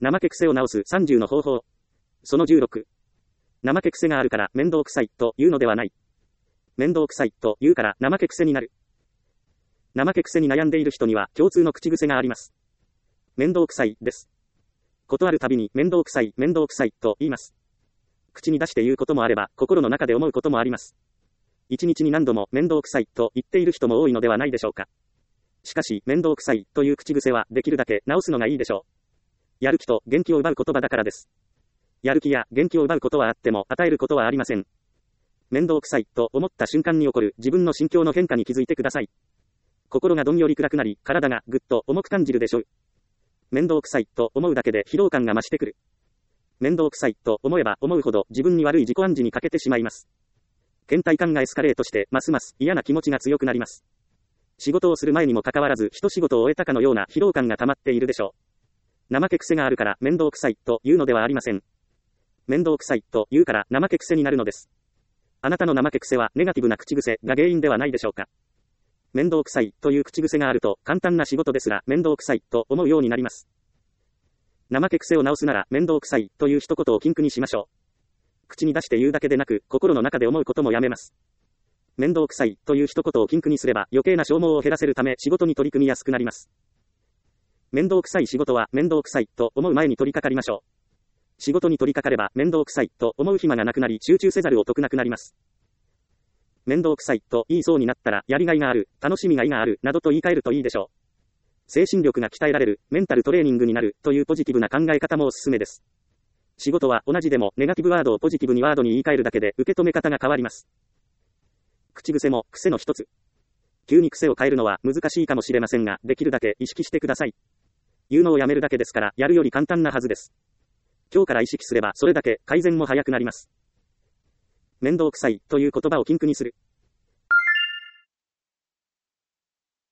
怠け癖を直す30の方法。その16。怠け癖があるから面倒くさいというのではない。面倒くさいと言うから怠け癖になる。怠け癖に悩んでいる人には共通の口癖があります。面倒くさいです。ことあるたびに面倒くさい、面倒くさいと言います。口に出して言うこともあれば、心の中で思うこともあります。一日に何度も面倒くさいと言っている人も多いのではないでしょうか。しかし、面倒くさいという口癖はできるだけ直すのがいいでしょう。やる気と元気を奪う言葉だからです。やる気や元気を奪うことはあっても与えることはありません。面倒くさいと思った瞬間に起こる自分の心境の変化に気づいてください。心がどんより暗くなり、体がぐっと重く感じるでしょう。面倒くさいと思うだけで疲労感が増してくる。面倒くさいと思えば思うほど自分に悪い自己暗示に欠けてしまいます。倦怠感がエスカレートしてますます嫌な気持ちが強くなります。仕事をする前にもかかわらず一仕事を終えたかのような疲労感が溜まっているでしょう。怠け癖があるから面倒くさいというのではありません。面倒くさいと言うから怠け癖になるのです。あなたの怠け癖はネガティブな口癖が原因ではないでしょうか。面倒くさいという口癖があると簡単な仕事ですら面倒くさいと思うようになります。怠け癖を直すなら面倒くさいという一言を禁句にしましょう。口に出して言うだけでなく心の中で思うこともやめます。面倒くさいという一言を禁句にすれば余計な消耗を減らせるため仕事に取り組みやすくなります。面倒くさい仕事は面倒くさいと思う前に取り掛かりましょう。仕事に取り掛かれば面倒くさいと思う暇がなくなり集中せざるを得なくなります。面倒くさいと言いそうになったらやりがいがある、楽しみがいがあるなどと言い換えるといいでしょう。精神力が鍛えられる、メンタルトレーニングになるというポジティブな考え方もおすすめです。仕事は同じでもネガティブワードをポジティブにワードに言い換えるだけで受け止め方が変わります。口癖も癖の一つ。急に癖を変えるのは難しいかもしれませんが、できるだけ意識してください。言うのをやめるだけですから、やるより簡単なはずです。今日から意識すればそれだけ改善も早くなります。面倒くさいという言葉を禁句にする。